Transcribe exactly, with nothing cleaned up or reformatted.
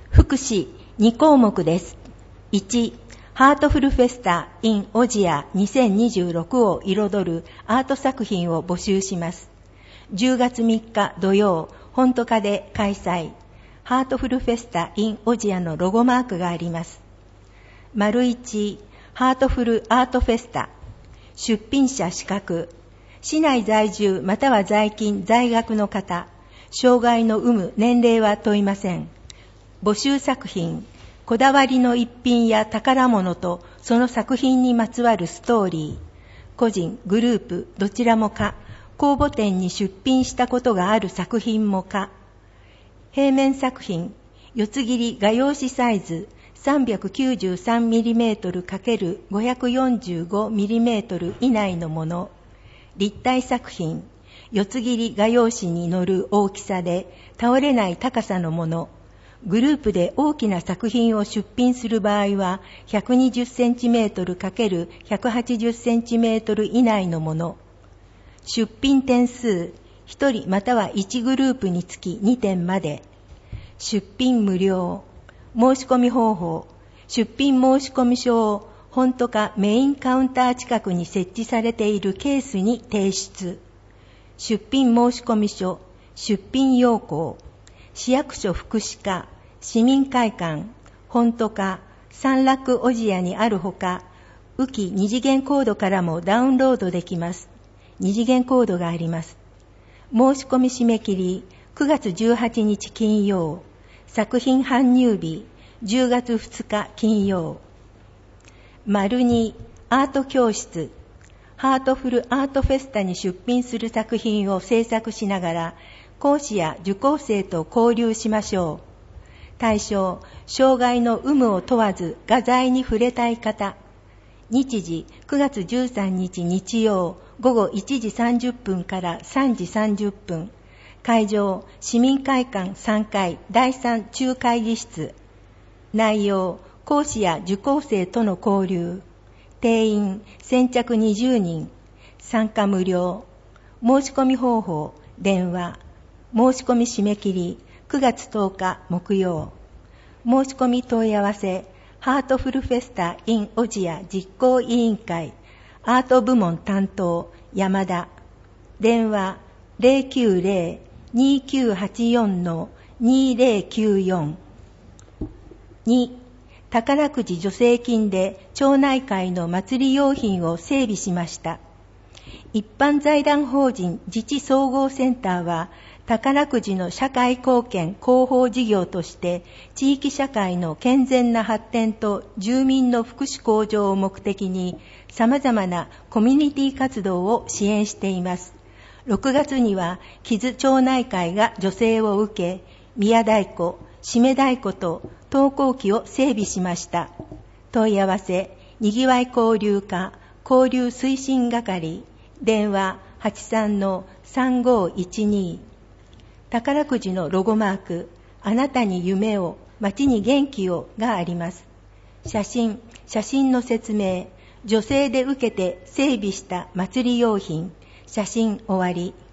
福祉に項目です。いち、ハートフルフェスタ in オジアにせんにじゅうろくを彩るアート作品を募集します。じゅうがつみっか土曜、本都課で開催。ハートフルフェスタ in オジアのロゴマークがあります。丸いち、ハートフルアートフェスタ。出品者資格。市内在住または在勤在学の方。障害の有無年齢は問いません。募集作品。こだわりの一品や宝物とその作品にまつわるストーリー。個人、グループ、どちらもか。公募展に出品したことがある作品もか。平面作品。四つ切り画用紙サイズ さんびゃくきゅうじゅうさんミリメートル×ごひゃくよんじゅうごミリメートル 以内のもの。立体作品。四つ切り画用紙に載る大きさで倒れない高さのもの。グループで大きな作品を出品する場合はひゃくにじゅっセンチメートル×ひゃくはちじゅっセンチメートル 以内のもの。出品点数、ひとりまたはいちグループにつきにてんまで。出品無料。申し込み方法。出品申し込み書を本都課メインカウンター近くに設置されているケースに提出。出品申し込み書、出品要項。市役所福祉課、市民会館、本都課、三楽オジアにあるほか、浮き二次元コードからもダウンロードできます。二次元コードがあります。申し込み締め切り、くがつじゅうはちにち金曜。作品搬入日、じゅうがつふつか金曜。丸に、アート教室。ハートフルアートフェスタに出品する作品を制作しながら、講師や受講生と交流しましょう。対象、障害の有無を問わず画材に触れたい方。日時、くがつじゅうさんにち日曜、午後いちじさんじゅっぷんからさんじさんじゅっぷん。会場、市民会館さんかいだいさん中会議室。内容、講師や受講生との交流。定員、先着にじゅうにん。参加無料。申し込み方法、電話。申し込み締め切り、くがつとおか木曜。申し込み問い合わせ、ハートフルフェスタ in オジア実行委員会、アート部門担当、山田。電話、ゼロきゅうゼロ にきゅうはちよん にゼロきゅうよん。に、宝くじ助成金で町内会の祭り用品を整備しました。一般財団法人自治総合センターは、宝くじの社会貢献広報事業として地域社会の健全な発展と住民の福祉向上を目的に様々なコミュニティ活動を支援しています。ろくがつには木津町内会が助成を受け、宮太鼓、締め太鼓と登校機を整備しました。問い合わせ、にぎわい交流課、交流推進係、電話 はちさんのさんごいちに。宝くじのロゴマーク、あなたに夢を、街に元気をがあります。写真、写真の説明、助成で受けて整備した祭り用品、写真終わり。